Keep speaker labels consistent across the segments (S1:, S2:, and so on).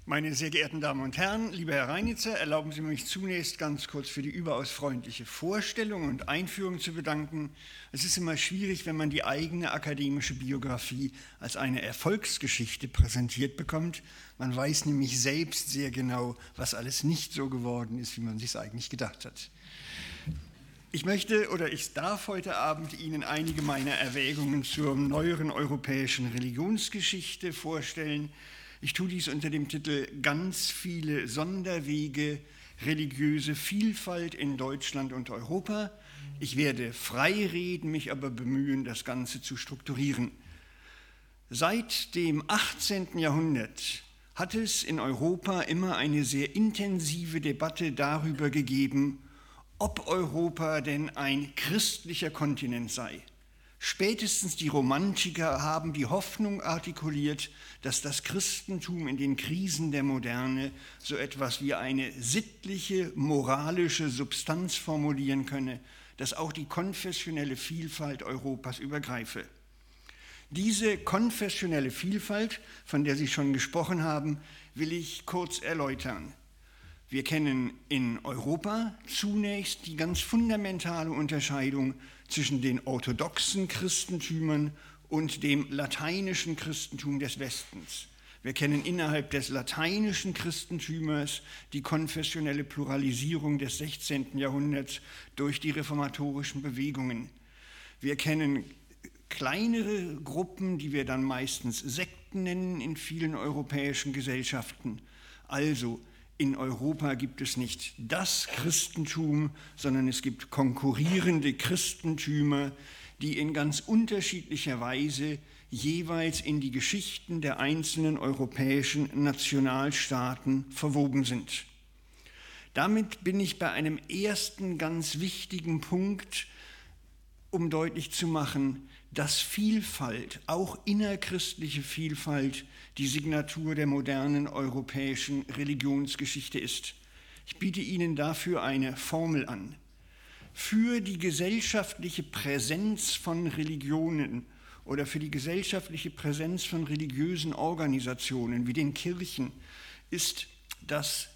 S1: Meine sehr geehrten Damen und Herren, lieber Herr Reinitzer, erlauben Sie mich zunächst ganz kurz für die überaus freundliche Vorstellung und Einführung zu bedanken. Es ist immer schwierig, wenn man die eigene akademische Biografie als eine Erfolgsgeschichte präsentiert bekommt. Man weiß nämlich selbst sehr genau, was alles nicht so geworden ist, wie man sich es eigentlich gedacht hat. Ich darf heute Abend Ihnen einige meiner Erwägungen zur neueren europäischen Religionsgeschichte vorstellen. Ich tue dies unter dem Titel Ganz viele Sonderwege, religiöse Vielfalt in Deutschland und Europa. Ich werde frei reden, mich aber bemühen, das Ganze zu strukturieren. Seit dem 18. Jahrhundert hat es in Europa immer eine sehr intensive Debatte darüber gegeben, ob Europa denn ein christlicher Kontinent sei. Spätestens die Romantiker haben die Hoffnung artikuliert, dass das Christentum in den Krisen der Moderne so etwas wie eine sittliche, moralische Substanz formulieren könne, das auch die konfessionelle Vielfalt Europas übergreife. Diese konfessionelle Vielfalt, von der Sie schon gesprochen haben, will ich kurz erläutern. Wir kennen in Europa zunächst die ganz fundamentale Unterscheidung zwischen den orthodoxen Christentümern und dem lateinischen Christentum des Westens. Wir kennen innerhalb des lateinischen Christentümers die konfessionelle Pluralisierung des 16. Jahrhunderts durch die reformatorischen Bewegungen. Wir kennen kleinere Gruppen, die wir dann meistens Sekten nennen in vielen europäischen Gesellschaften. Also in Europa gibt es nicht das Christentum, sondern es gibt konkurrierende Christentümer, die in ganz unterschiedlicher Weise jeweils in die Geschichten der einzelnen europäischen Nationalstaaten verwoben sind. Damit bin ich bei einem ersten ganz wichtigen Punkt, um deutlich zu machen, dass Vielfalt, auch innerchristliche Vielfalt, die Signatur der modernen europäischen Religionsgeschichte ist. Ich biete Ihnen dafür eine Formel an. Für die gesellschaftliche Präsenz von Religionen oder für die gesellschaftliche Präsenz von religiösen Organisationen wie den Kirchen ist das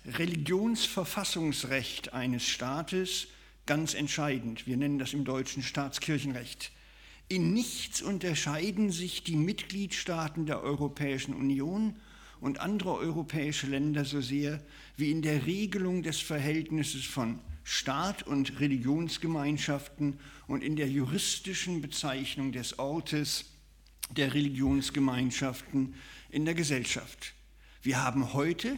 S1: Religionsverfassungsrecht eines Staates ganz entscheidend. Wir nennen das im Deutschen Staatskirchenrecht. In nichts unterscheiden sich die Mitgliedstaaten der Europäischen Union und andere europäische Länder so sehr wie in der Regelung des Verhältnisses von Staat und Religionsgemeinschaften und in der juristischen Bezeichnung des Ortes der Religionsgemeinschaften in der Gesellschaft. Wir haben heute,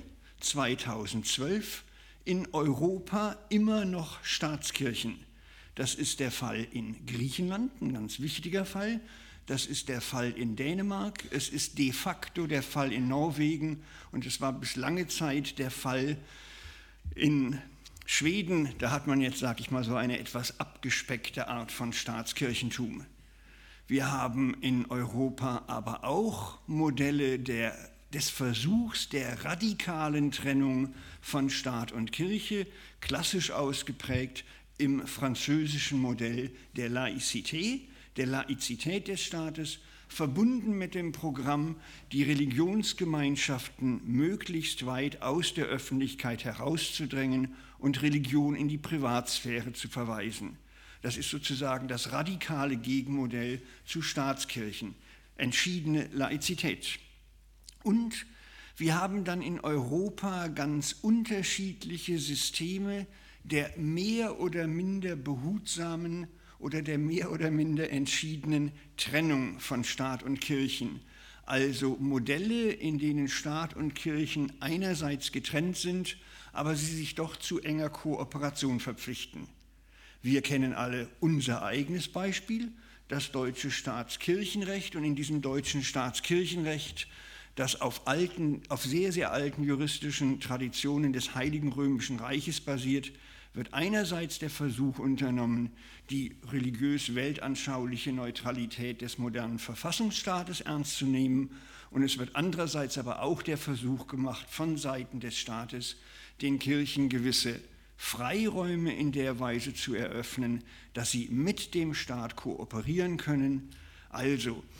S1: 2012, in Europa immer noch Staatskirchen. Das ist der Fall in Griechenland, ein ganz wichtiger Fall. Das ist der Fall in Dänemark. Es ist de facto der Fall in Norwegen. Und es war bis lange Zeit der Fall in Schweden. Da hat man jetzt, sage ich mal, so eine etwas abgespeckte Art von Staatskirchentum. Wir haben in Europa aber auch Modelle des Versuchs der radikalen Trennung von Staat und Kirche, klassisch ausgeprägt im französischen Modell der Laizität des Staates, verbunden mit dem Programm, die Religionsgemeinschaften möglichst weit aus der Öffentlichkeit herauszudrängen und Religion in die Privatsphäre zu verweisen. Das ist sozusagen das radikale Gegenmodell zu Staatskirchen, entschiedene Laizität. Und wir haben dann in Europa ganz unterschiedliche Systeme der mehr oder minder behutsamen oder der mehr oder minder entschiedenen Trennung von Staat und Kirchen. Also Modelle, in denen Staat und Kirchen einerseits getrennt sind, aber sie sich doch zu enger Kooperation verpflichten. Wir kennen alle unser eigenes Beispiel, das deutsche Staatskirchenrecht, und in diesem deutschen Staatskirchenrecht, das auf sehr, sehr alten juristischen Traditionen des Heiligen Römischen Reiches basiert, wird einerseits der Versuch unternommen, die religiös-weltanschauliche Neutralität des modernen Verfassungsstaates ernst zu nehmen, und es wird andererseits aber auch der Versuch gemacht, von Seiten des Staates den Kirchen gewisse Freiräume in der Weise zu eröffnen, dass sie mit dem Staat kooperieren können. Also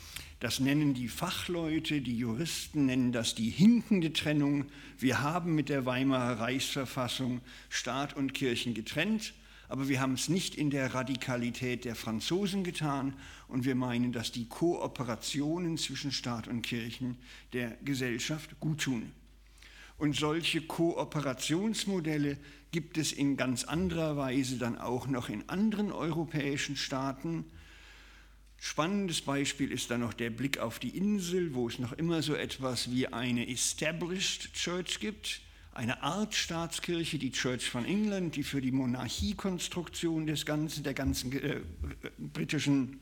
S1: Das nennen die Fachleute, die Juristen nennen das die hinkende Trennung. Wir haben mit der Weimarer Reichsverfassung Staat und Kirchen getrennt, aber wir haben es nicht in der Radikalität der Franzosen getan und wir meinen, dass die Kooperationen zwischen Staat und Kirchen der Gesellschaft guttun. Und solche Kooperationsmodelle gibt es in ganz anderer Weise dann auch noch in anderen europäischen Staaten. Spannendes Beispiel ist dann noch der Blick auf die Insel, wo es noch immer so etwas wie eine Established Church gibt, eine Art Staatskirche, die Church von England, die für die Monarchiekonstruktion des britischen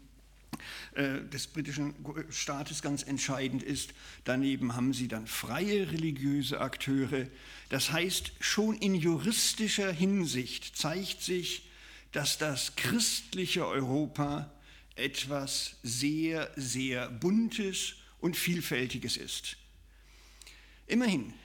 S1: Staates ganz entscheidend ist. Daneben haben sie dann freie religiöse Akteure. Das heißt, schon in juristischer Hinsicht zeigt sich, dass das christliche Europa etwas sehr, sehr Buntes und Vielfältiges ist. Immerhin,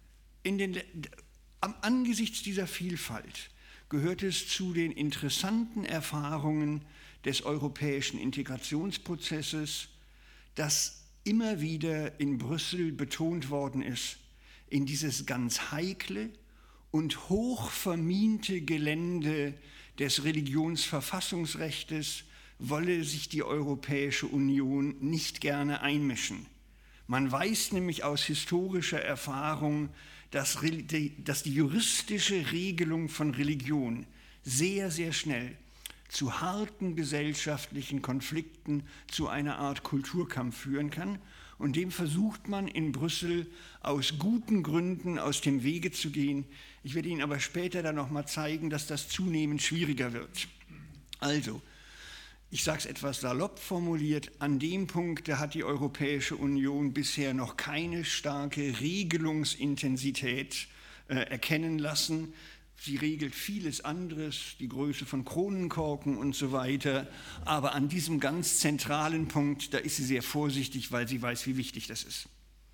S1: angesichts dieser Vielfalt gehört es zu den interessanten Erfahrungen des europäischen Integrationsprozesses, dass immer wieder in Brüssel betont worden ist, in dieses ganz heikle und hochvermiente Gelände des Religionsverfassungsrechtes wolle sich die Europäische Union nicht gerne einmischen. Man weiß nämlich aus historischer Erfahrung, dass die juristische Regelung von Religion sehr, sehr schnell zu harten gesellschaftlichen Konflikten, zu einer Art Kulturkampf führen kann. Und dem versucht man in Brüssel aus guten Gründen aus dem Wege zu gehen. Ich werde Ihnen aber später dann noch mal zeigen, dass das zunehmend schwieriger wird. Also, ich sage es etwas salopp formuliert, an dem Punkt, da hat die Europäische Union bisher noch keine starke Regelungsintensität erkennen lassen. Sie regelt vieles anderes, die Größe von Kronenkorken und so weiter, aber an diesem ganz zentralen Punkt, da ist sie sehr vorsichtig, weil sie weiß, wie wichtig das ist.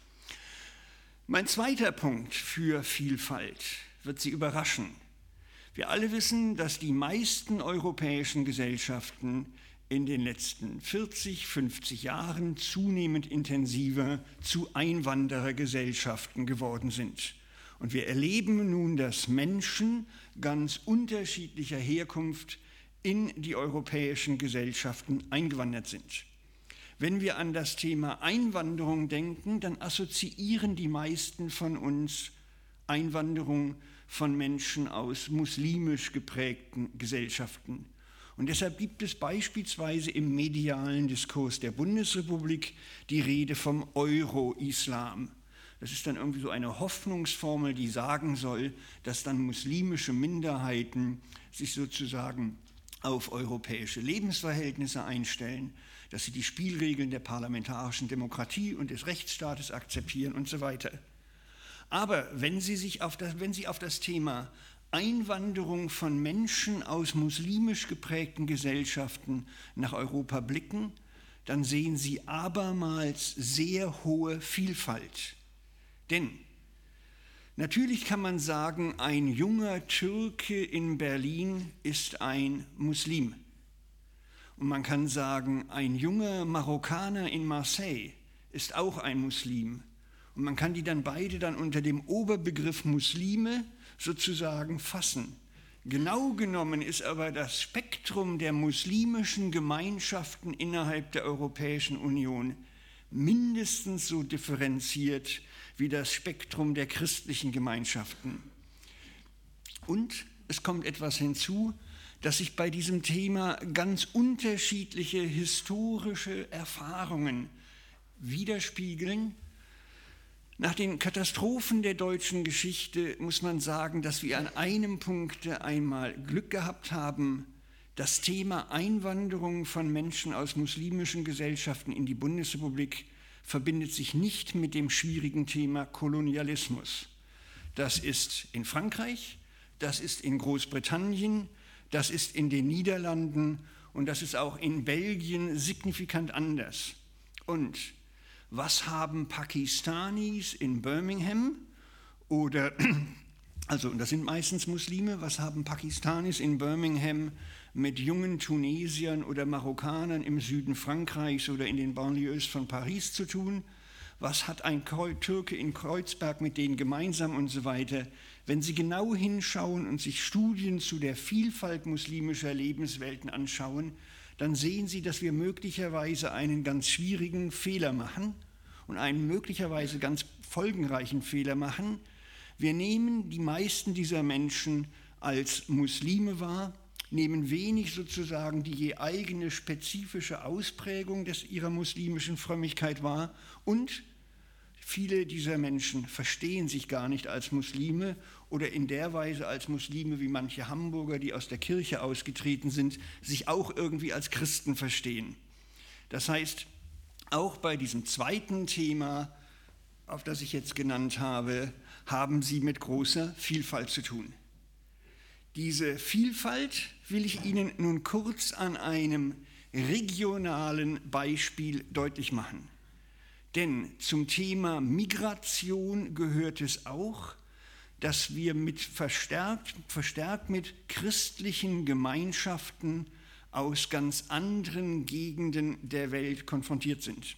S1: Mein zweiter Punkt für Vielfalt wird Sie überraschen. Wir alle wissen, dass die meisten europäischen Gesellschaften in den letzten 40, 50 Jahren zunehmend intensiver zu Einwanderergesellschaften geworden sind. Und wir erleben nun, dass Menschen ganz unterschiedlicher Herkunft in die europäischen Gesellschaften eingewandert sind. Wenn wir an das Thema Einwanderung denken, dann assoziieren die meisten von uns Einwanderung von Menschen aus muslimisch geprägten Gesellschaften. Und deshalb gibt es beispielsweise im medialen Diskurs der Bundesrepublik die Rede vom Euro-Islam. Das ist dann irgendwie so eine Hoffnungsformel, die sagen soll, dass dann muslimische Minderheiten sich sozusagen auf europäische Lebensverhältnisse einstellen, dass sie die Spielregeln der parlamentarischen Demokratie und des Rechtsstaates akzeptieren und so weiter. Aber wenn Sie auf das Thema Einwanderung von Menschen aus muslimisch geprägten Gesellschaften nach Europa blicken, dann sehen Sie abermals sehr hohe Vielfalt. Denn natürlich kann man sagen, ein junger Türke in Berlin ist ein Muslim. Und man kann sagen, ein junger Marokkaner in Marseille ist auch ein Muslim. Und man kann die dann beide dann unter dem Oberbegriff Muslime sozusagen fassen. Genau genommen ist aber das Spektrum der muslimischen Gemeinschaften innerhalb der Europäischen Union mindestens so differenziert wie das Spektrum der christlichen Gemeinschaften. Und es kommt etwas hinzu, dass sich bei diesem Thema ganz unterschiedliche historische Erfahrungen widerspiegeln. Nach den Katastrophen der deutschen Geschichte muss man sagen, dass wir an einem Punkt einmal Glück gehabt haben. Das Thema Einwanderung von Menschen aus muslimischen Gesellschaften in die Bundesrepublik verbindet sich nicht mit dem schwierigen Thema Kolonialismus. Das ist in Frankreich, das ist in Großbritannien, das ist in den Niederlanden und das ist auch in Belgien signifikant anders. Und was haben Pakistanis in Birmingham oder Also, das sind meistens Muslime. Was haben Pakistanis in Birmingham mit jungen Tunesiern oder Marokkanern im Süden Frankreichs oder in den Banlieues von Paris zu tun? Was hat ein Türke in Kreuzberg mit denen gemeinsam und so weiter? Wenn Sie genau hinschauen und sich Studien zu der Vielfalt muslimischer Lebenswelten anschauen, dann sehen Sie, dass wir möglicherweise einen ganz schwierigen Fehler machen und einen möglicherweise ganz folgenreichen Fehler machen. Wir nehmen die meisten dieser Menschen als Muslime wahr, nehmen wenig sozusagen die je eigene spezifische Ausprägung ihrer muslimischen Frömmigkeit wahr und viele dieser Menschen verstehen sich gar nicht als Muslime oder in der Weise als Muslime, wie manche Hamburger, die aus der Kirche ausgetreten sind, sich auch irgendwie als Christen verstehen. Das heißt, auch bei diesem zweiten Thema, auf das ich jetzt genannt habe, haben sie mit großer Vielfalt zu tun. Diese Vielfalt will ich Ihnen nun kurz an einem regionalen Beispiel deutlich machen. Denn zum Thema Migration gehört es auch, dass wir verstärkt mit christlichen Gemeinschaften aus ganz anderen Gegenden der Welt konfrontiert sind.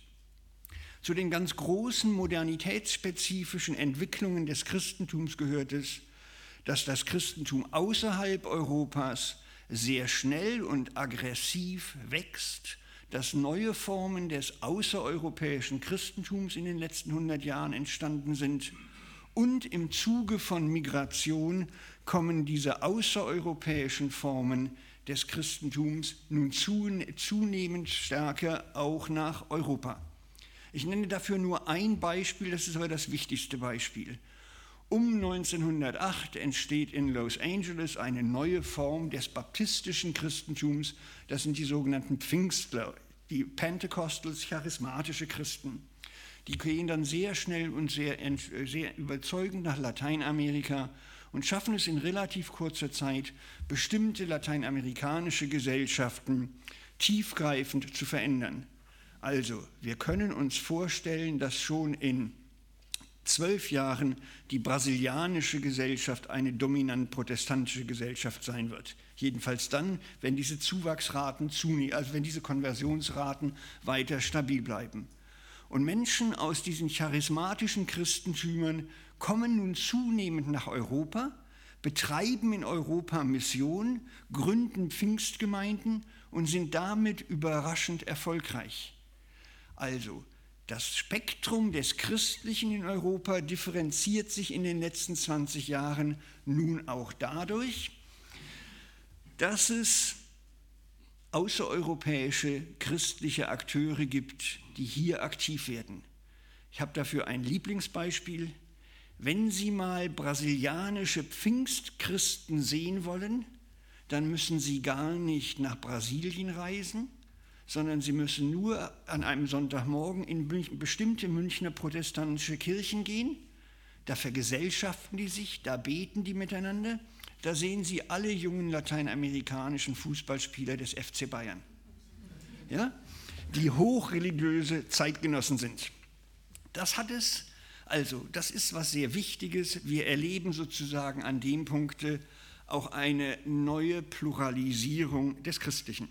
S1: Zu den ganz großen modernitätsspezifischen Entwicklungen des Christentums gehört es, dass das Christentum außerhalb Europas sehr schnell und aggressiv wächst, dass neue Formen des außereuropäischen Christentums in den letzten 100 Jahren entstanden sind und im Zuge von Migration kommen diese außereuropäischen Formen des Christentums nun zunehmend stärker auch nach Europa. Ich nenne dafür nur ein Beispiel, das ist aber das wichtigste Beispiel. Um 1908 entsteht in Los Angeles eine neue Form des baptistischen Christentums, das sind die sogenannten Pfingstler, die Pentecostals, charismatische Christen. Die gehen dann sehr schnell und sehr überzeugend nach Lateinamerika und schaffen es in relativ kurzer Zeit, bestimmte lateinamerikanische Gesellschaften tiefgreifend zu verändern. Also, wir können uns vorstellen, dass schon in 12 Jahren die brasilianische Gesellschaft eine dominant protestantische Gesellschaft sein wird. Jedenfalls dann, wenn diese Zuwachsraten zunehmen, also wenn diese Konversionsraten weiter stabil bleiben. Und Menschen aus diesen charismatischen Christentümern kommen nun zunehmend nach Europa, betreiben in Europa Mission, gründen Pfingstgemeinden und sind damit überraschend erfolgreich. Also, das Spektrum des Christlichen in Europa differenziert sich in den letzten 20 Jahren nun auch dadurch, dass es außereuropäische christliche Akteure gibt, die hier aktiv werden. Ich habe dafür ein Lieblingsbeispiel. Wenn Sie mal brasilianische Pfingstchristen sehen wollen, dann müssen Sie gar nicht nach Brasilien reisen, sondern Sie müssen nur an einem Sonntagmorgen in bestimmte Münchner protestantische Kirchen gehen. Da vergesellschaften die sich, da beten die miteinander. Da sehen Sie alle jungen lateinamerikanischen Fußballspieler des FC Bayern, ja, die hochreligiöse Zeitgenossen sind. Das ist was sehr Wichtiges. Wir erleben sozusagen an dem Punkte auch eine neue Pluralisierung des Christlichen.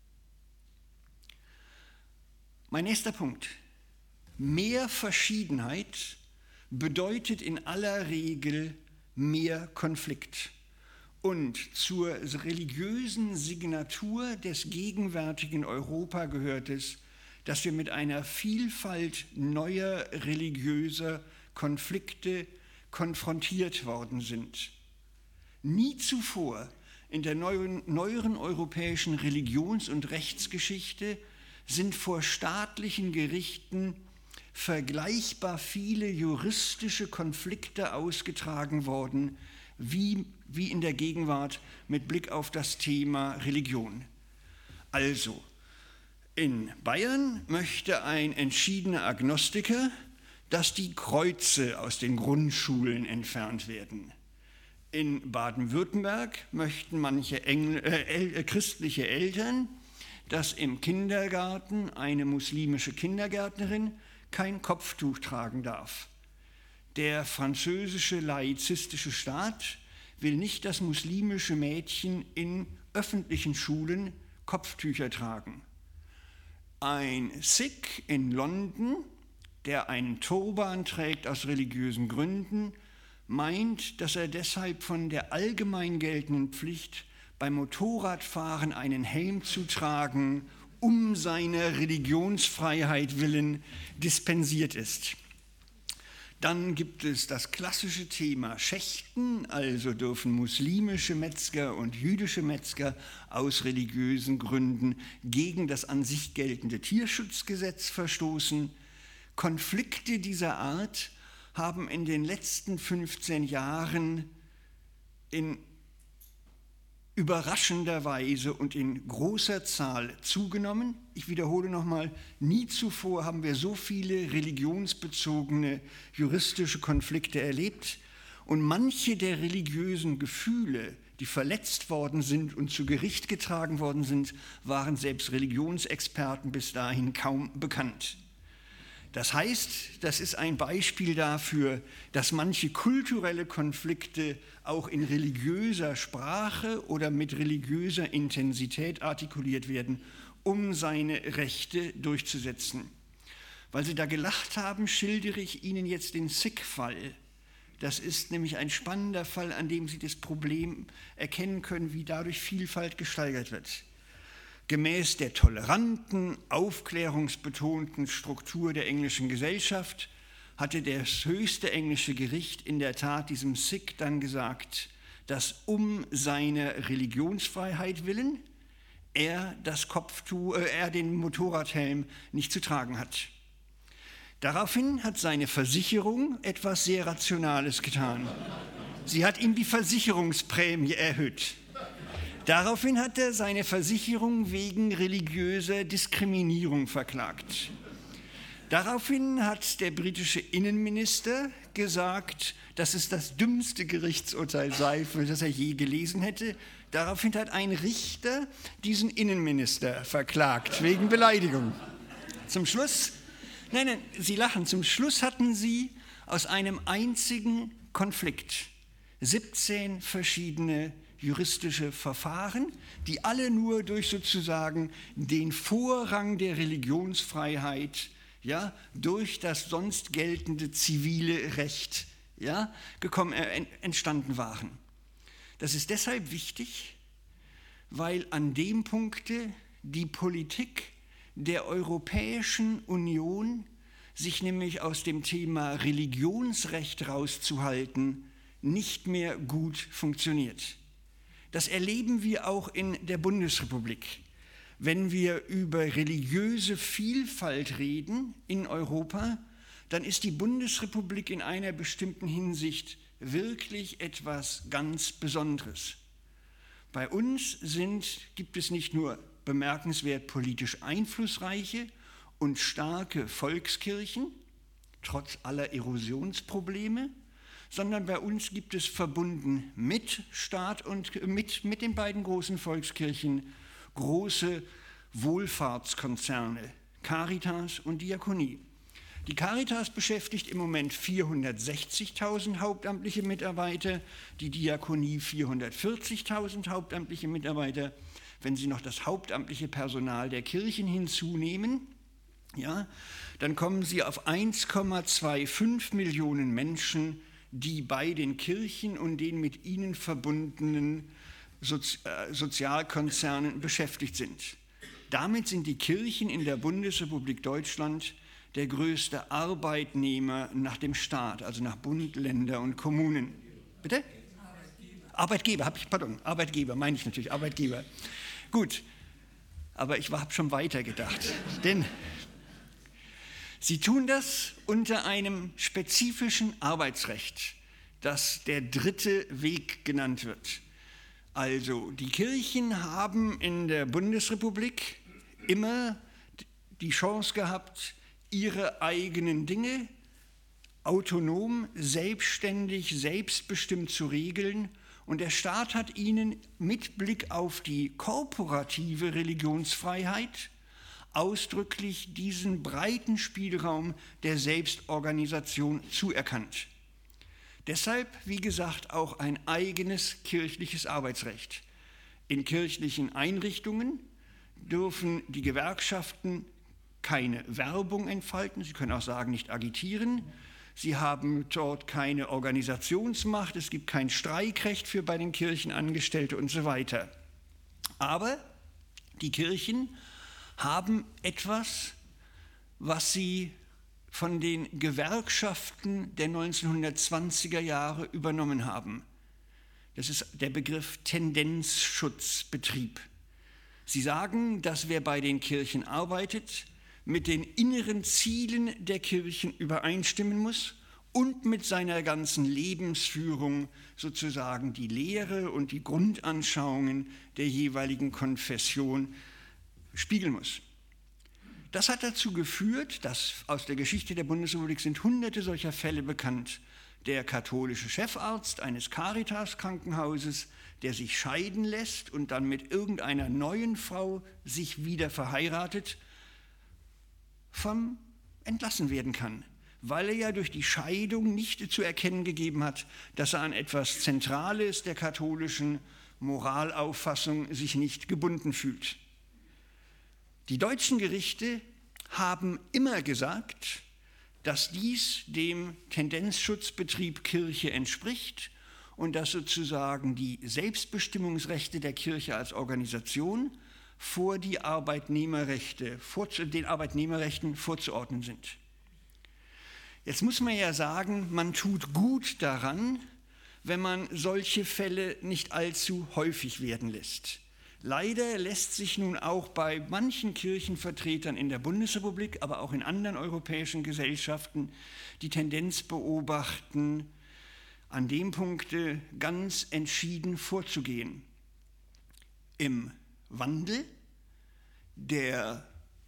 S1: Mein nächster Punkt. Mehr Verschiedenheit bedeutet in aller Regel mehr Konflikt. Und zur religiösen Signatur des gegenwärtigen Europa gehört es, dass wir mit einer Vielfalt neuer religiöser Konflikte konfrontiert worden sind. Nie zuvor in der neueren europäischen Religions- und Rechtsgeschichte sind vor staatlichen Gerichten vergleichbar viele juristische Konflikte ausgetragen worden, wie in der Gegenwart mit Blick auf das Thema Religion. Also, in Bayern möchte ein entschiedener Agnostiker, dass die Kreuze aus den Grundschulen entfernt werden. In Baden-Württemberg möchten manche christliche Eltern, dass im Kindergarten eine muslimische Kindergärtnerin kein Kopftuch tragen darf. der französische laizistische Staat will nicht, dass muslimische Mädchen in öffentlichen Schulen Kopftücher tragen. Ein Sikh in London, der einen Turban trägt aus religiösen Gründen, meint, dass er deshalb von der allgemein geltenden Pflicht, beim Motorradfahren einen Helm zu tragen, um seiner Religionsfreiheit willen dispensiert ist. Dann gibt es das klassische Thema Schächten, also dürfen muslimische Metzger und jüdische Metzger aus religiösen Gründen gegen das an sich geltende Tierschutzgesetz verstoßen. Konflikte dieser Art haben in den letzten 15 Jahren in überraschender Weise und in großer Zahl zugenommen. Ich wiederhole nochmal, nie zuvor haben wir so viele religionsbezogene juristische Konflikte erlebt und manche der religiösen Gefühle, die verletzt worden sind und zu Gericht getragen worden sind, waren selbst Religionsexperten bis dahin kaum bekannt. Das heißt, das ist ein Beispiel dafür, dass manche kulturelle Konflikte auch in religiöser Sprache oder mit religiöser Intensität artikuliert werden, um seine Rechte durchzusetzen. Weil Sie da gelacht haben, schildere ich Ihnen jetzt den Sikh-Fall. Das ist nämlich ein spannender Fall, an dem Sie das Problem erkennen können, wie dadurch Vielfalt gesteigert wird. Gemäß der toleranten, aufklärungsbetonten Struktur der englischen Gesellschaft hatte das höchste englische Gericht in der Tat diesem Sikh dann gesagt, dass um seiner Religionsfreiheit willen er den Motorradhelm nicht zu tragen hat. Daraufhin hat seine Versicherung etwas sehr Rationales getan. Sie hat ihm die Versicherungsprämie erhöht. Daraufhin hat er seine Versicherung wegen religiöser Diskriminierung verklagt. Daraufhin hat der britische Innenminister gesagt, dass es das dümmste Gerichtsurteil sei, das er je gelesen hätte. Daraufhin hat ein Richter diesen Innenminister verklagt, wegen Beleidigung. Zum Schluss, nein, Sie lachen, zum Schluss hatten sie aus einem einzigen Konflikt 17 verschiedene juristische Verfahren, die alle nur durch sozusagen den Vorrang der Religionsfreiheit, ja, durch das sonst geltende zivile Recht, ja, entstanden waren. Das ist deshalb wichtig, weil an dem Punkte die Politik der Europäischen Union sich nämlich aus dem Thema Religionsrecht rauszuhalten, nicht mehr gut funktioniert. Das erleben wir auch in der Bundesrepublik. Wenn wir über religiöse Vielfalt reden in Europa, dann ist die Bundesrepublik in einer bestimmten Hinsicht wirklich etwas ganz Besonderes. Bei uns gibt es nicht nur bemerkenswert politisch einflussreiche und starke Volkskirchen, trotz aller Erosionsprobleme, sondern bei uns gibt es verbunden mit Staat und mit den beiden großen Volkskirchen große Wohlfahrtskonzerne, Caritas und Diakonie. Die Caritas beschäftigt im Moment 460.000 hauptamtliche Mitarbeiter, die Diakonie 440.000 hauptamtliche Mitarbeiter. Wenn Sie noch das hauptamtliche Personal der Kirchen hinzunehmen, ja, dann kommen Sie auf 1,25 Millionen Menschen, die bei den Kirchen und den mit ihnen verbundenen Sozialkonzernen beschäftigt sind. Damit sind die Kirchen in der Bundesrepublik Deutschland der größte Arbeitnehmer nach dem Staat, also nach Bund, Länder und Kommunen. Bitte? Arbeitgeber meine ich natürlich, Arbeitgeber. Gut, aber ich habe schon weiter gedacht, denn sie tun das unter einem spezifischen Arbeitsrecht, das der dritte Weg genannt wird. Also die Kirchen haben in der Bundesrepublik immer die Chance gehabt, ihre eigenen Dinge autonom, selbstständig, selbstbestimmt zu regeln. Und der Staat hat ihnen mit Blick auf die korporative Religionsfreiheit ausdrücklich diesen breiten Spielraum der Selbstorganisation zuerkannt. Deshalb, wie gesagt, auch ein eigenes kirchliches Arbeitsrecht. In kirchlichen Einrichtungen dürfen die Gewerkschaften keine Werbung entfalten, sie können auch sagen, nicht agitieren. Sie haben dort keine Organisationsmacht, es gibt kein Streikrecht für bei den Kirchenangestellten und so weiter. Aber die Kirchen haben etwas, was sie von den Gewerkschaften der 1920er Jahre übernommen haben. Das ist der Begriff Tendenzschutzbetrieb. Sie sagen, dass wer bei den Kirchen arbeitet, mit den inneren Zielen der Kirchen übereinstimmen muss und mit seiner ganzen Lebensführung sozusagen die Lehre und die Grundanschauungen der jeweiligen Konfession spiegeln muss. Das hat dazu geführt, dass aus der Geschichte der Bundesrepublik sind hunderte solcher Fälle bekannt. Der katholische Chefarzt eines Caritas-Krankenhauses, der sich scheiden lässt und dann mit irgendeiner neuen Frau sich wieder verheiratet, entlassen werden kann, weil er ja durch die Scheidung nicht zu erkennen gegeben hat, dass er an etwas Zentrales der katholischen Moralauffassung sich nicht gebunden fühlt. Die deutschen Gerichte haben immer gesagt, dass dies dem Tendenzschutzbetrieb Kirche entspricht und dass sozusagen die Selbstbestimmungsrechte der Kirche als Organisation vor den Arbeitnehmerrechten vorzuordnen sind. Jetzt muss man ja sagen, man tut gut daran, wenn man solche Fälle nicht allzu häufig werden lässt. Leider lässt sich nun auch bei manchen Kirchenvertretern in der Bundesrepublik, aber auch in anderen europäischen Gesellschaften die Tendenz beobachten, an dem Punkte ganz entschieden vorzugehen. Im Wandel der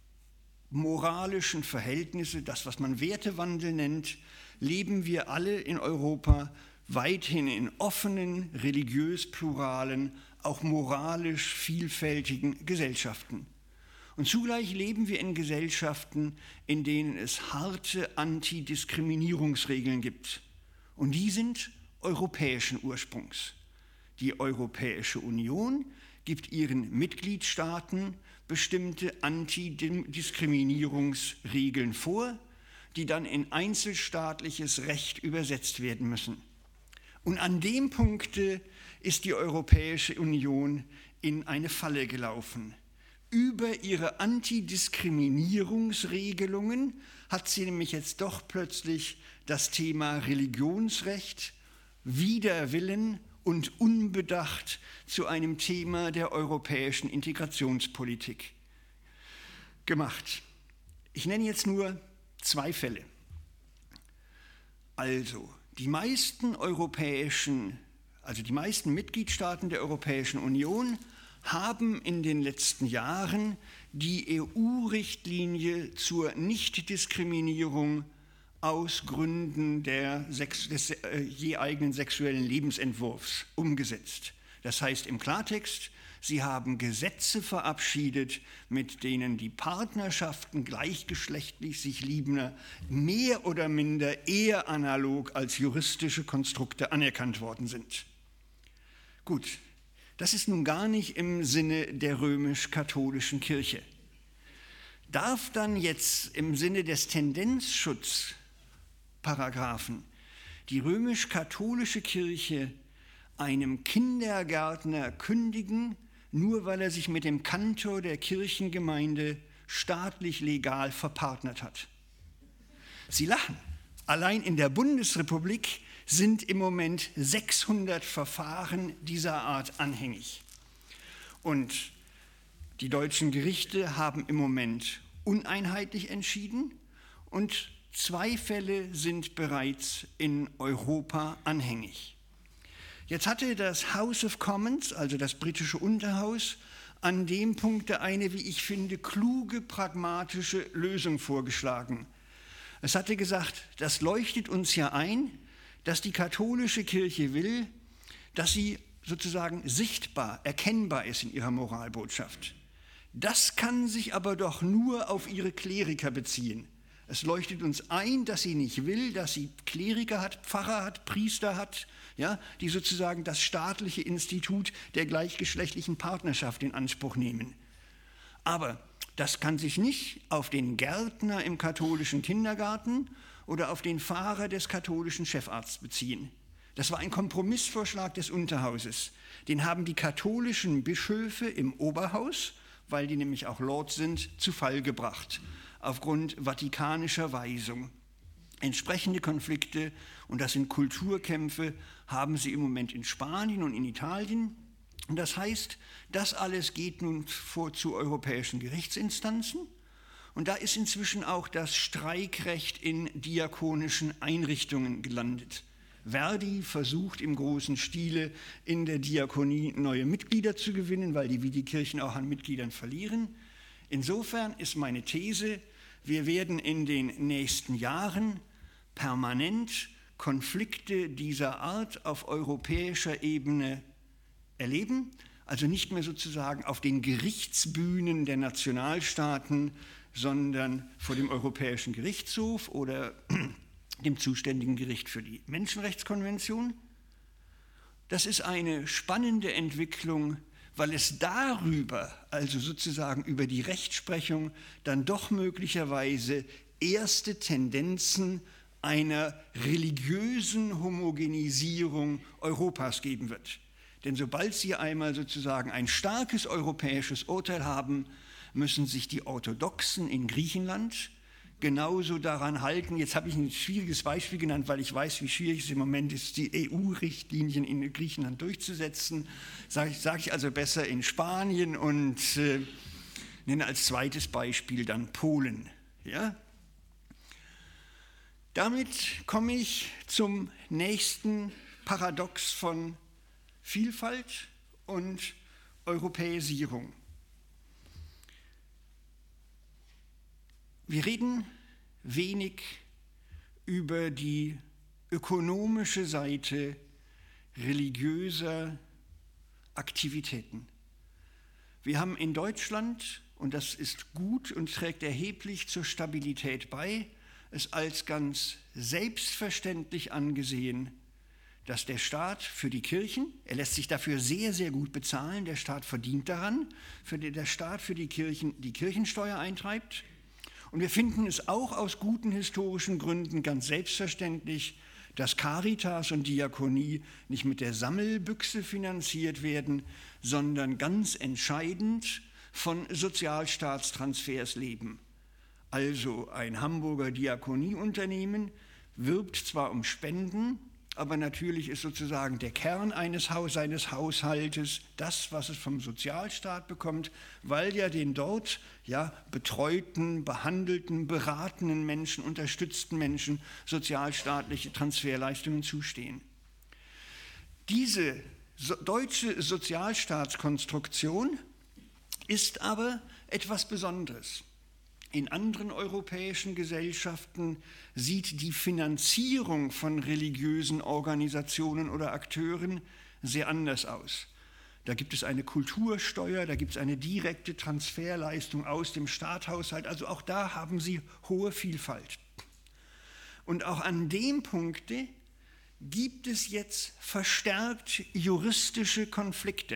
S1: moralischen Verhältnisse, das, was man Wertewandel nennt, leben wir alle in Europa weithin in offenen, religiös pluralen, auch moralisch vielfältigen Gesellschaften. Und zugleich leben wir in Gesellschaften, in denen es harte Antidiskriminierungsregeln gibt. Und die sind europäischen Ursprungs. Die Europäische Union gibt ihren Mitgliedstaaten bestimmte Antidiskriminierungsregeln vor, die dann in einzelstaatliches Recht übersetzt werden müssen. Und an dem Punkte ist die Europäische Union in eine Falle gelaufen. Über ihre Antidiskriminierungsregelungen hat sie nämlich jetzt doch plötzlich das Thema Religionsrecht wider Willen und unbedacht zu einem Thema der europäischen Integrationspolitik gemacht. Ich nenne jetzt nur 2 Fälle. Also, die meisten Mitgliedstaaten der Europäischen Union haben in den letzten Jahren die EU-Richtlinie zur Nichtdiskriminierung aus Gründen des je eigenen sexuellen Lebensentwurfs umgesetzt. Das heißt im Klartext, sie haben Gesetze verabschiedet, mit denen die Partnerschaften gleichgeschlechtlich sich Liebender mehr oder minder eher analog als juristische Konstrukte anerkannt worden sind. Gut, das ist nun gar nicht im Sinne der römisch-katholischen Kirche. Darf dann jetzt im Sinne des Tendenzschutzparagraphen die römisch-katholische Kirche einem Kindergärtner kündigen, nur weil er sich mit dem Kantor der Kirchengemeinde staatlich legal verpartnert hat? Sie lachen. Allein in der Bundesrepublik sind im Moment 600 Verfahren dieser Art anhängig. Und die deutschen Gerichte haben im Moment uneinheitlich entschieden und 2 Fälle sind bereits in Europa anhängig. Jetzt hatte das House of Commons, also das britische Unterhaus, an dem Punkt eine, wie ich finde, kluge, pragmatische Lösung vorgeschlagen. Es hatte gesagt, das leuchtet uns ja ein, dass die katholische Kirche will, dass sie sozusagen sichtbar, erkennbar ist in ihrer Moralbotschaft. Das kann sich aber doch nur auf ihre Kleriker beziehen. Es leuchtet uns ein, dass sie nicht will, dass sie Kleriker hat, Pfarrer hat, Priester hat, ja, die sozusagen das staatliche Institut der gleichgeschlechtlichen Partnerschaft in Anspruch nehmen. Aber das kann sich nicht auf den Gärtner im katholischen Kindergarten oder auf den Fahrer des katholischen Chefarztes beziehen. Das war ein Kompromissvorschlag des Unterhauses. Den haben die katholischen Bischöfe im Oberhaus, weil die nämlich auch Lord sind, zu Fall gebracht, aufgrund vatikanischer Weisung. Entsprechende Konflikte, und das sind Kulturkämpfe, haben sie im Moment in Spanien und in Italien. Und das heißt, das alles geht nun zu europäischen Gerichtsinstanzen. Und da ist inzwischen auch das Streikrecht in diakonischen Einrichtungen gelandet. Verdi versucht im großen Stile in der Diakonie neue Mitglieder zu gewinnen, weil die wie die Kirchen auch an Mitgliedern verlieren. Insofern ist meine These, wir werden in den nächsten Jahren permanent Konflikte dieser Art auf europäischer Ebene erleben, also nicht mehr sozusagen auf den Gerichtsbühnen der Nationalstaaten, sondern vor dem Europäischen Gerichtshof oder dem zuständigen Gericht für die Menschenrechtskonvention. Das ist eine spannende Entwicklung, weil es darüber, also sozusagen über die Rechtsprechung, dann doch möglicherweise erste Tendenzen einer religiösen Homogenisierung Europas geben wird. Denn sobald Sie einmal sozusagen ein starkes europäisches Urteil haben, müssen sich die Orthodoxen in Griechenland genauso daran halten. Jetzt habe ich ein schwieriges Beispiel genannt, weil ich weiß, wie schwierig es im Moment ist, die EU-Richtlinien in Griechenland durchzusetzen. Sage ich also besser in Spanien und nenne als zweites Beispiel dann Polen. Ja? Damit komme ich zum nächsten Paradox von Vielfalt und Europäisierung. Wir reden wenig über die ökonomische Seite religiöser Aktivitäten. Wir haben in Deutschland, und das ist gut und trägt erheblich zur Stabilität bei, es als ganz selbstverständlich angesehen, dass der Staat für die Kirchen, er lässt sich dafür sehr, sehr gut bezahlen, der Staat verdient daran, der Staat für die Kirchen die Kirchensteuer eintreibt. Und wir finden es auch aus guten historischen Gründen ganz selbstverständlich, dass Caritas und Diakonie nicht mit der Sammelbüchse finanziert werden, sondern ganz entscheidend von Sozialstaatstransfers leben. Also ein Hamburger Diakonieunternehmen wirbt zwar um Spenden, aber natürlich ist sozusagen der Kern seines Haushaltes das, was es vom Sozialstaat bekommt, weil ja den dort betreuten, behandelten, beratenen Menschen, unterstützten Menschen sozialstaatliche Transferleistungen zustehen. Diese deutsche Sozialstaatskonstruktion ist aber etwas Besonderes. In anderen europäischen Gesellschaften sieht die Finanzierung von religiösen Organisationen oder Akteuren sehr anders aus. Da gibt es eine Kultursteuer, da gibt es eine direkte Transferleistung aus dem Staatshaushalt. Also auch da haben sie hohe Vielfalt. Und auch an dem Punkte gibt es jetzt verstärkt juristische Konflikte.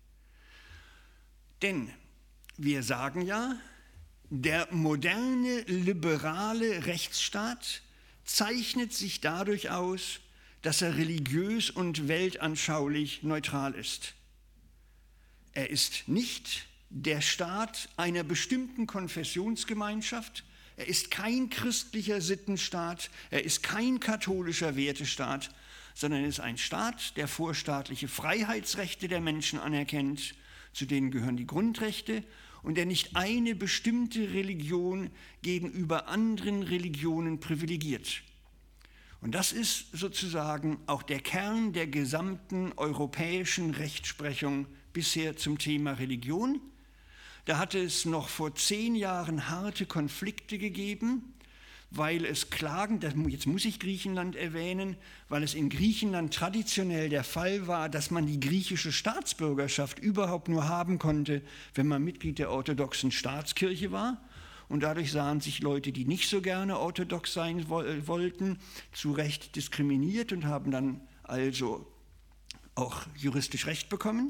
S1: Denn wir sagen ja, der moderne, liberale Rechtsstaat zeichnet sich dadurch aus, dass er religiös und weltanschaulich neutral ist. Er ist nicht der Staat einer bestimmten Konfessionsgemeinschaft, er ist kein christlicher Sittenstaat, er ist kein katholischer Wertestaat, sondern er ist ein Staat, der vorstaatliche Freiheitsrechte der Menschen anerkennt, zu denen gehören die Grundrechte, und der nicht eine bestimmte Religion gegenüber anderen Religionen privilegiert. Und das ist sozusagen auch der Kern der gesamten europäischen Rechtsprechung bisher zum Thema Religion. Da hatte es noch vor 10 Jahren harte Konflikte gegeben, weil es Klagen, jetzt muss ich Griechenland erwähnen, weil es in Griechenland traditionell der Fall war, dass man die griechische Staatsbürgerschaft überhaupt nur haben konnte, wenn man Mitglied der orthodoxen Staatskirche war. und dadurch sahen sich Leute, die nicht so gerne orthodox sein wollten, zu Recht diskriminiert und haben dann also auch juristisch Recht bekommen.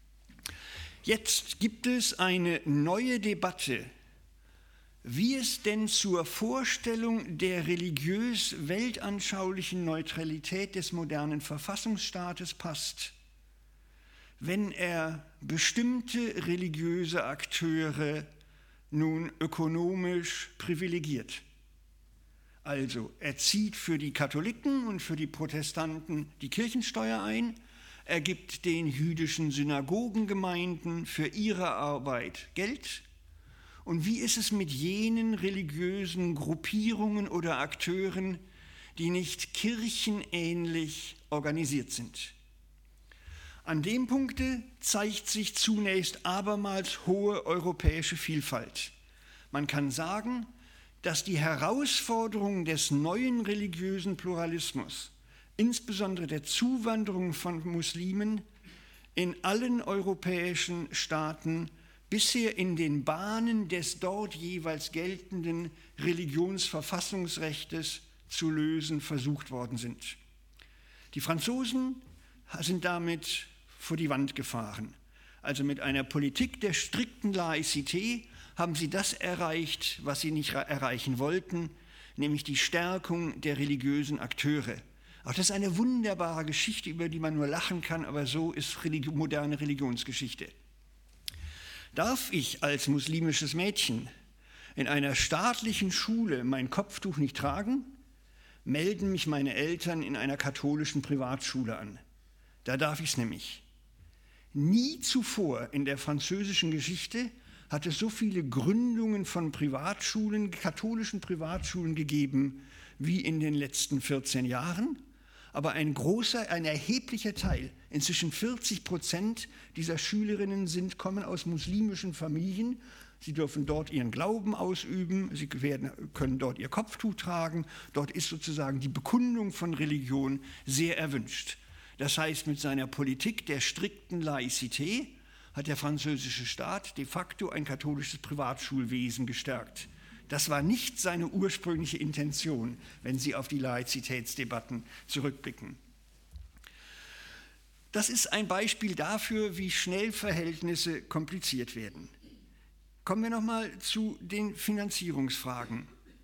S1: Jetzt gibt es eine neue Debatte, wie es denn zur Vorstellung der religiös-weltanschaulichen Neutralität des modernen Verfassungsstaates passt, wenn er bestimmte religiöse Akteure nun ökonomisch privilegiert. Also er zieht für die Katholiken und für die Protestanten die Kirchensteuer ein, er gibt den jüdischen Synagogengemeinden für ihre Arbeit Geld. Und wie ist es mit jenen religiösen Gruppierungen oder Akteuren, die nicht kirchenähnlich organisiert sind? An dem Punkte zeigt sich zunächst abermals hohe europäische Vielfalt. Man kann sagen, dass die Herausforderungen des neuen religiösen Pluralismus, insbesondere der Zuwanderung von Muslimen, in allen europäischen Staaten bisher in den Bahnen des dort jeweils geltenden Religionsverfassungsrechtes zu lösen versucht worden sind. Die Franzosen sind damit vor die Wand gefahren. Also mit einer Politik der strikten Laizität haben sie das erreicht, was sie nicht erreichen wollten, nämlich die Stärkung der religiösen Akteure. Auch das ist eine wunderbare Geschichte, über die man nur lachen kann, aber so ist moderne Religionsgeschichte. Darf ich als muslimisches Mädchen in einer staatlichen Schule mein Kopftuch nicht tragen, melden mich meine Eltern in einer katholischen Privatschule an. Da darf ich es nämlich. Nie zuvor in der französischen Geschichte hat es so viele Gründungen von Privatschulen, katholischen Privatschulen gegeben, wie in den letzten 14 Jahren. Aber ein erheblicher Teil, inzwischen 40% dieser Schülerinnen kommen aus muslimischen Familien. Sie dürfen dort ihren Glauben ausüben, sie können dort ihr Kopftuch tragen. Dort ist sozusagen die Bekundung von Religion sehr erwünscht. Das heißt, mit seiner Politik der strikten Laizität hat der französische Staat de facto ein katholisches Privatschulwesen gestärkt. Das war nicht seine ursprüngliche Intention, wenn Sie auf die Laizitätsdebatten zurückblicken. Das ist ein Beispiel dafür, wie schnell Verhältnisse kompliziert werden. Kommen wir nochmal zu den Finanzierungsfragen.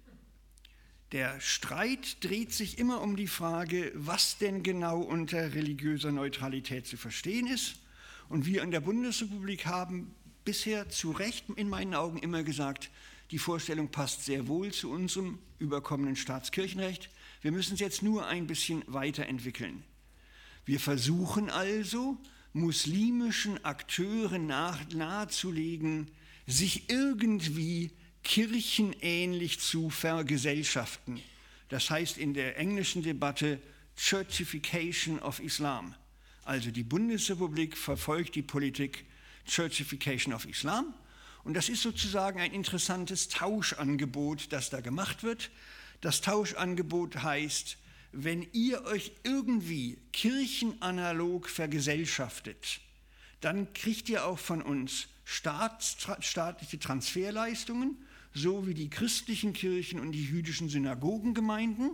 S1: Der Streit dreht sich immer um die Frage, was denn genau unter religiöser Neutralität zu verstehen ist. Und wir in der Bundesrepublik haben bisher zu Recht in meinen Augen immer gesagt, die Vorstellung passt sehr wohl zu unserem überkommenen Staatskirchenrecht. Wir müssen es jetzt nur ein bisschen weiterentwickeln. Wir versuchen also, muslimischen Akteuren nahezulegen, sich irgendwie kirchenähnlich zu vergesellschaften. Das heißt in der englischen Debatte Churchification of Islam. Also die Bundesrepublik verfolgt die Politik Churchification of Islam. Und das ist sozusagen ein interessantes Tauschangebot, das da gemacht wird. Das Tauschangebot heißt, wenn ihr euch irgendwie kirchenanalog vergesellschaftet, dann kriegt ihr auch von uns staatliche Transferleistungen, so wie die christlichen Kirchen und die jüdischen Synagogengemeinden.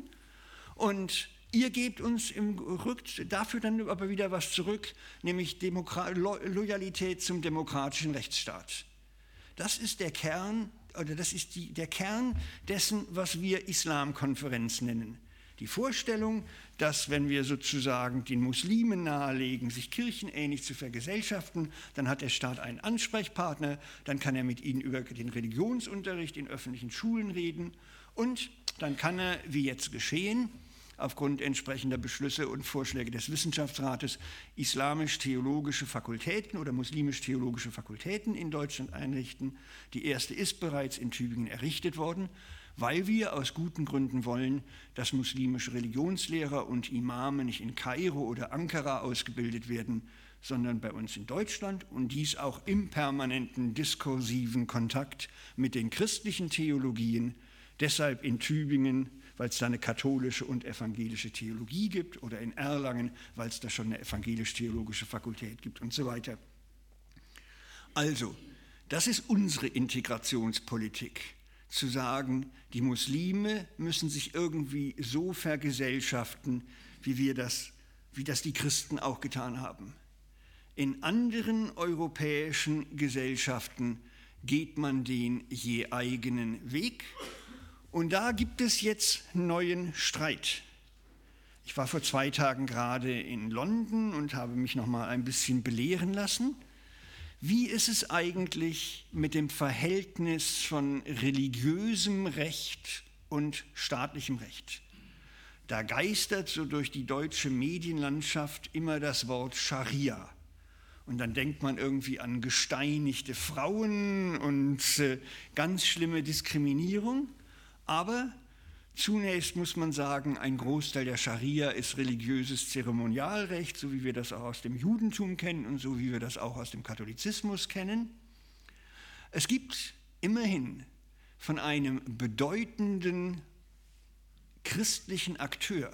S1: Und ihr gebt uns dafür dann aber wieder was zurück, nämlich Loyalität zum demokratischen Rechtsstaat. Das ist der Kern, oder das ist der Kern dessen, was wir Islamkonferenz nennen. Die Vorstellung, dass wenn wir sozusagen den Muslimen nahelegen, sich kirchenähnlich zu vergesellschaften, dann hat der Staat einen Ansprechpartner, dann kann er mit ihnen über den Religionsunterricht in öffentlichen Schulen reden und dann kann er, wie jetzt geschehen, aufgrund entsprechender Beschlüsse und Vorschläge des Wissenschaftsrates islamisch-theologische Fakultäten oder muslimisch-theologische Fakultäten in Deutschland einrichten. Die erste ist bereits in Tübingen errichtet worden, weil wir aus guten Gründen wollen, dass muslimische Religionslehrer und Imame nicht in Kairo oder Ankara ausgebildet werden, sondern bei uns in Deutschland und dies auch im permanenten diskursiven Kontakt mit den christlichen Theologien, deshalb in Tübingen, weil es da eine katholische und evangelische Theologie gibt, oder in Erlangen, weil es da schon eine evangelisch-theologische Fakultät gibt und so weiter. Also, das ist unsere Integrationspolitik. zu sagen, die Muslime müssen sich irgendwie so vergesellschaften, wie das die Christen auch getan haben. In anderen europäischen Gesellschaften geht man den je eigenen Weg und da gibt es jetzt neuen Streit. Ich war vor 2 Tagen gerade in London und habe mich noch mal ein bisschen belehren lassen. Wie ist es eigentlich mit dem Verhältnis von religiösem Recht und staatlichem Recht? Da geistert so durch die deutsche Medienlandschaft immer das Wort Scharia. Und dann denkt man irgendwie an gesteinigte Frauen und ganz schlimme Diskriminierung. Aber zunächst muss man sagen, ein Großteil der Scharia ist religiöses Zeremonialrecht, so wie wir das auch aus dem Judentum kennen und so wie wir das auch aus dem Katholizismus kennen. Es gibt immerhin von einem bedeutenden christlichen Akteur,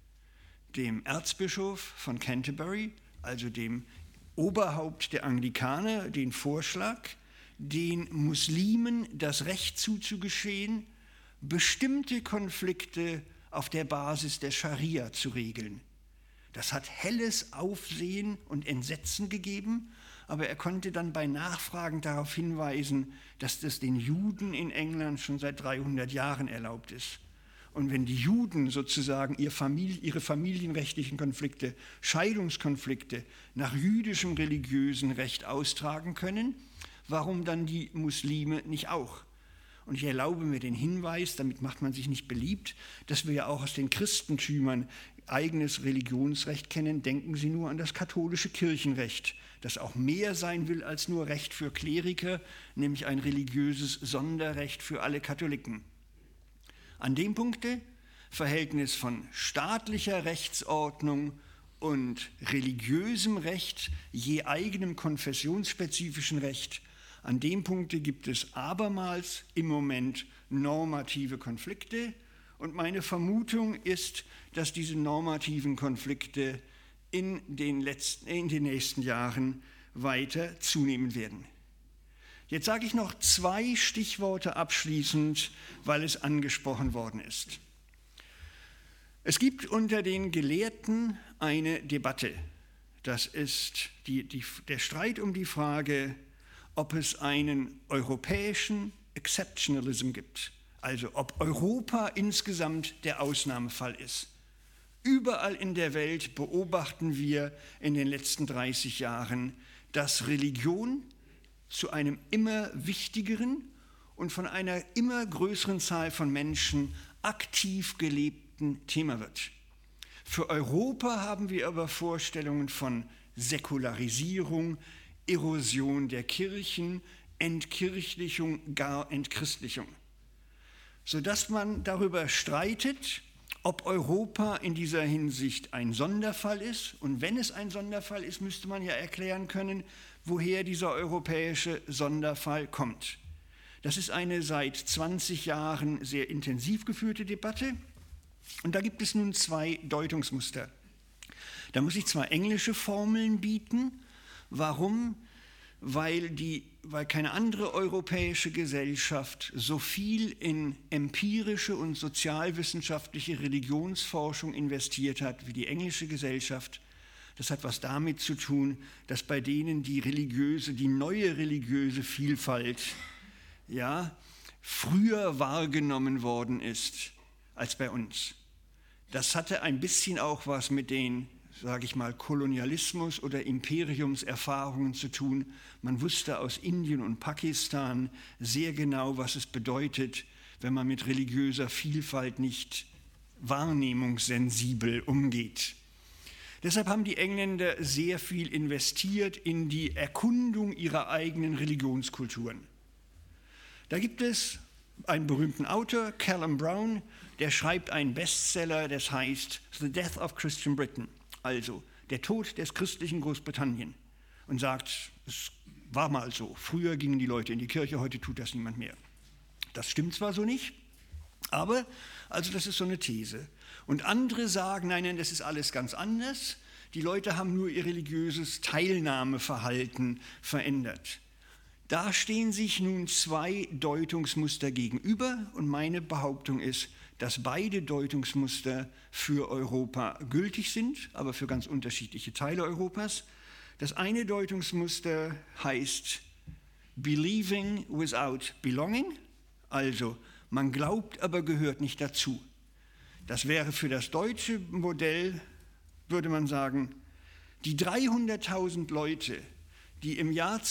S1: dem Erzbischof von Canterbury, also dem Oberhaupt der Anglikaner, den Vorschlag, den Muslimen das Recht zuzugestehen, bestimmte Konflikte auf der Basis der Scharia zu regeln. Das hat helles Aufsehen und Entsetzen gegeben, aber er konnte dann bei Nachfragen darauf hinweisen, dass das den Juden in England schon seit 300 Jahren erlaubt ist. Und wenn die Juden sozusagen ihre familienrechtlichen Konflikte, Scheidungskonflikte nach jüdischem religiösen Recht austragen können, warum dann die Muslime nicht auch? Und ich erlaube mir den Hinweis, damit macht man sich nicht beliebt, dass wir ja auch aus den Christentümern eigenes Religionsrecht kennen. Denken Sie nur an das katholische Kirchenrecht, das auch mehr sein will als nur Recht für Kleriker, nämlich ein religiöses Sonderrecht für alle Katholiken. An dem Punkte, Verhältnis von staatlicher Rechtsordnung und religiösem Recht, je eigenem konfessionsspezifischen Recht, an dem Punkte gibt es abermals im Moment normative Konflikte und meine Vermutung ist, dass diese normativen Konflikte in den nächsten Jahren weiter zunehmen werden. Jetzt sage ich noch 2 Stichworte abschließend, weil es angesprochen worden ist. Es gibt unter den Gelehrten eine Debatte. Das ist der Streit um die Frage, ob es einen europäischen Exceptionalism gibt, also ob Europa insgesamt der Ausnahmefall ist. Überall in der Welt beobachten wir in den letzten 30 Jahren, dass Religion zu einem immer wichtigeren und von einer immer größeren Zahl von Menschen aktiv gelebten Thema wird. Für Europa haben wir aber Vorstellungen von Säkularisierung, Erosion der Kirchen, Entkirchlichung, gar Entchristlichung, sodass man darüber streitet, ob Europa in dieser Hinsicht ein Sonderfall ist. Und wenn es ein Sonderfall ist, müsste man ja erklären können, woher dieser europäische Sonderfall kommt. Das ist eine seit 20 Jahren sehr intensiv geführte Debatte. Und da gibt es nun 2 Deutungsmuster. Da muss ich zwar englische Formeln bieten. Warum? Weil keine andere europäische Gesellschaft so viel in empirische und sozialwissenschaftliche Religionsforschung investiert hat wie die englische Gesellschaft. Das hat was damit zu tun, dass bei denen die neue religiöse Vielfalt früher wahrgenommen worden ist als bei uns. Das hatte ein bisschen auch was mit den, sage ich mal, Kolonialismus- oder Imperiumserfahrungen zu tun. Man wusste aus Indien und Pakistan sehr genau, was es bedeutet, wenn man mit religiöser Vielfalt nicht wahrnehmungssensibel umgeht. Deshalb haben die Engländer sehr viel investiert in die Erkundung ihrer eigenen Religionskulturen. Da gibt es einen berühmten Autor, Callum Brown, der schreibt einen Bestseller, das heißt The Death of Christian Britain, also der Tod des christlichen Großbritannien, und sagt, es war mal so, früher gingen die Leute in die Kirche, heute tut das niemand mehr. Das stimmt zwar so nicht, aber also das ist so eine These. Und andere sagen, nein, das ist alles ganz anders. Die Leute haben nur ihr religiöses Teilnahmeverhalten verändert. Da stehen sich nun zwei Deutungsmuster gegenüber und meine Behauptung ist, dass beide Deutungsmuster für Europa gültig sind, aber für ganz unterschiedliche Teile Europas. Das eine Deutungsmuster heißt Believing without belonging, also man glaubt, aber gehört nicht dazu. Das wäre für das deutsche Modell, würde man sagen, die 300.000 Leute, die im Jahr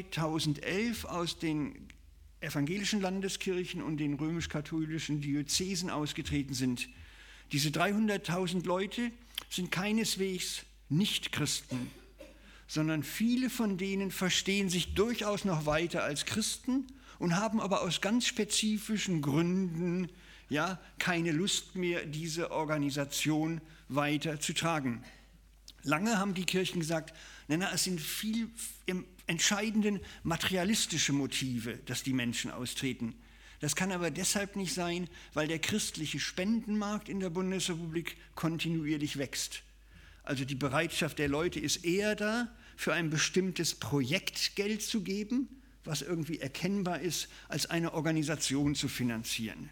S1: 2011 aus den evangelischen Landeskirchen und den römisch-katholischen Diözesen ausgetreten sind, diese 300.000 Leute sind keineswegs Nicht-Christen, sondern viele von denen verstehen sich durchaus noch weiter als Christen und haben aber aus ganz spezifischen Gründen keine Lust mehr, diese Organisation weiter zu tragen. Lange haben die Kirchen gesagt, es sind viel im Entscheidenden materialistische Motive, dass die Menschen austreten. Das kann aber deshalb nicht sein, weil der christliche Spendenmarkt in der Bundesrepublik kontinuierlich wächst. Also die Bereitschaft der Leute ist eher da, für ein bestimmtes Projekt Geld zu geben, was irgendwie erkennbar ist, als eine Organisation zu finanzieren.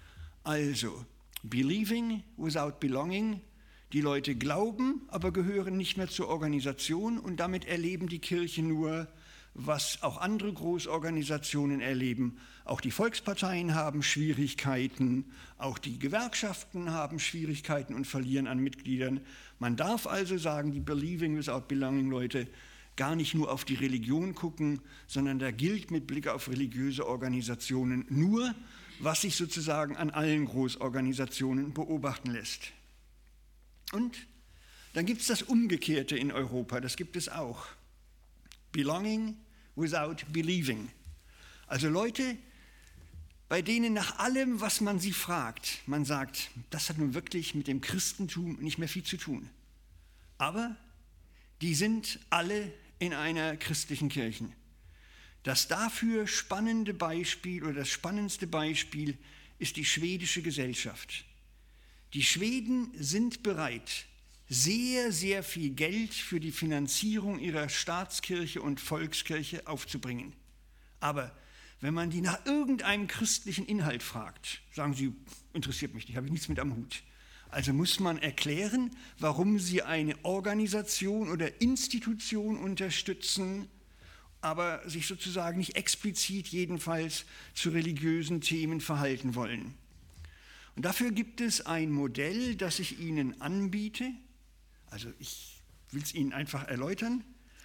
S1: Also, believing without belonging, die Leute glauben, aber gehören nicht mehr zur Organisation und damit erleben die Kirche nur, was auch andere Großorganisationen erleben. Auch die Volksparteien haben Schwierigkeiten, auch die Gewerkschaften haben Schwierigkeiten und verlieren an Mitgliedern. Man darf also sagen, die Believing without belonging Leute gar nicht nur auf die Religion gucken, sondern da gilt mit Blick auf religiöse Organisationen nur, was sich sozusagen an allen Großorganisationen beobachten lässt. Und dann gibt es das Umgekehrte in Europa, das gibt es auch. Belonging without believing. Also Leute, bei denen nach allem, was man sie fragt, man sagt, das hat nun wirklich mit dem Christentum nicht mehr viel zu tun. Aber die sind alle in einer christlichen Kirche. Das dafür spannende Beispiel oder das spannendste Beispiel ist die schwedische Gesellschaft. Die Schweden sind bereit, sehr, sehr viel Geld für die Finanzierung ihrer Staatskirche und Volkskirche aufzubringen. Aber wenn man die nach irgendeinem christlichen Inhalt fragt, sagen sie, interessiert mich nicht, habe ich nichts mit am Hut. Also muss man erklären, warum sie eine Organisation oder Institution unterstützen, aber sich sozusagen nicht explizit jedenfalls zu religiösen Themen verhalten wollen. Und dafür gibt es ein Modell, das ich Ihnen anbiete. Also ich will es Ihnen einfach erläutern.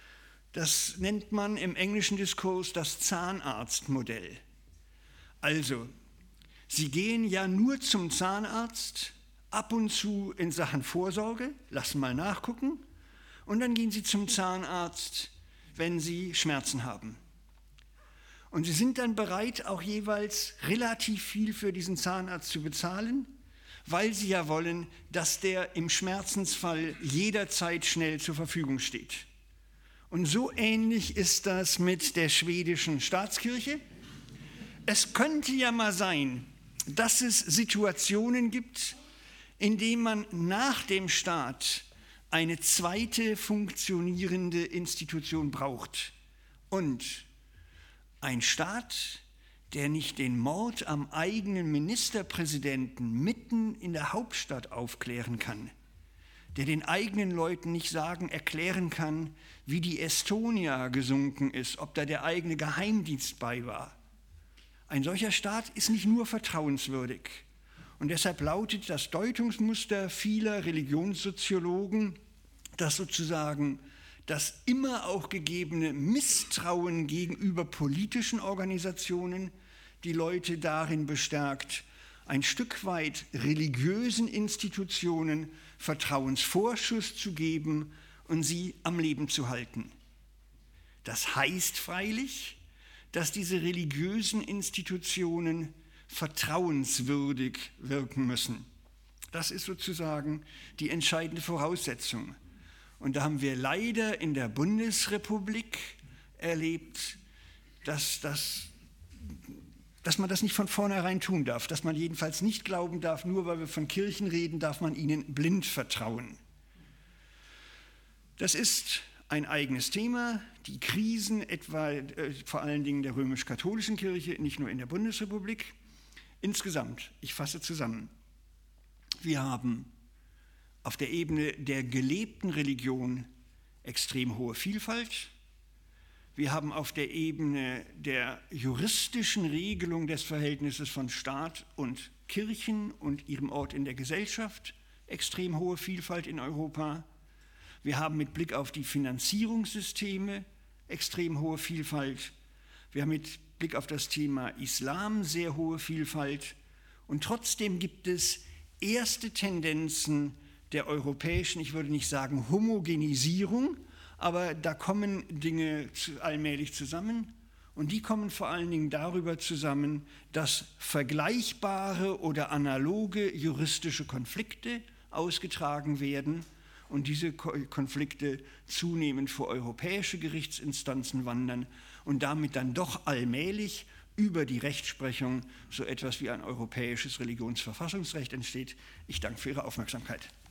S1: Das nennt man im englischen Diskurs das Zahnarztmodell. Also, Sie gehen ja nur zum Zahnarzt, ab und zu in Sachen Vorsorge, lassen mal nachgucken, und dann gehen Sie zum Zahnarzt, wenn Sie Schmerzen haben. Und Sie sind dann bereit, auch jeweils relativ viel für diesen Zahnarzt zu bezahlen, weil Sie ja wollen, dass der im Schmerzensfall jederzeit schnell zur Verfügung steht. Und so ähnlich ist das mit der schwedischen Staatskirche. Es könnte ja mal sein, dass es Situationen gibt, in denen man nach dem Staat eine zweite funktionierende Institution braucht. Und ein Staat, der nicht den Mord am eigenen Ministerpräsidenten mitten in der Hauptstadt aufklären kann, der den eigenen Leuten nicht erklären kann, wie die Estonia gesunken ist, ob da der eigene Geheimdienst bei war. Ein solcher Staat ist nicht nur vertrauenswürdig. Und deshalb lautet das Deutungsmuster vieler Religionssoziologen, dass sozusagen das immer auch gegebene Misstrauen gegenüber politischen Organisationen die Leute darin bestärkt, ein Stück weit religiösen Institutionen Vertrauensvorschuss zu geben und sie am Leben zu halten. Das heißt freilich, dass diese religiösen Institutionen vertrauenswürdig wirken müssen. Das ist sozusagen die entscheidende Voraussetzung. Und da haben wir leider in der Bundesrepublik erlebt, dass man das nicht von vornherein tun darf, dass man jedenfalls nicht glauben darf, nur weil wir von Kirchen reden, darf man ihnen blind vertrauen. Das ist ein eigenes Thema, die Krisen etwa vor allen Dingen der römisch-katholischen Kirche, nicht nur in der Bundesrepublik. Insgesamt, ich fasse zusammen, wir haben auf der Ebene der gelebten Religion extrem hohe Vielfalt. Wir haben auf der Ebene der juristischen Regelung des Verhältnisses von Staat und Kirchen und ihrem Ort in der Gesellschaft extrem hohe Vielfalt in Europa. Wir haben mit Blick auf die Finanzierungssysteme extrem hohe Vielfalt. Wir haben mit Blick auf das Thema Islam sehr hohe Vielfalt. Und trotzdem gibt es erste Tendenzen der europäischen, ich würde nicht sagen Homogenisierung, aber da kommen Dinge allmählich zusammen. Und die kommen vor allen Dingen darüber zusammen, dass vergleichbare oder analoge juristische Konflikte ausgetragen werden und diese Konflikte zunehmend vor europäische Gerichtsinstanzen wandern und damit dann doch allmählich über die Rechtsprechung so etwas wie ein europäisches Religionsverfassungsrecht entsteht. Ich danke für Ihre Aufmerksamkeit.